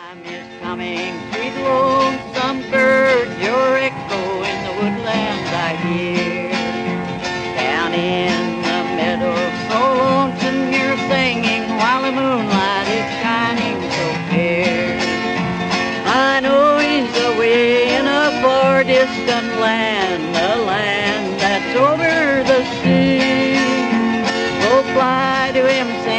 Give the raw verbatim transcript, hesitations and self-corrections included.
Time is coming, sweet lonesome bird, your echo in the woodlands I hear. Down in the meadow, so lonesome you're singing while the moonlight is shining so clear. I know he's away in a far distant land, a land that's over the sea. So fly to him,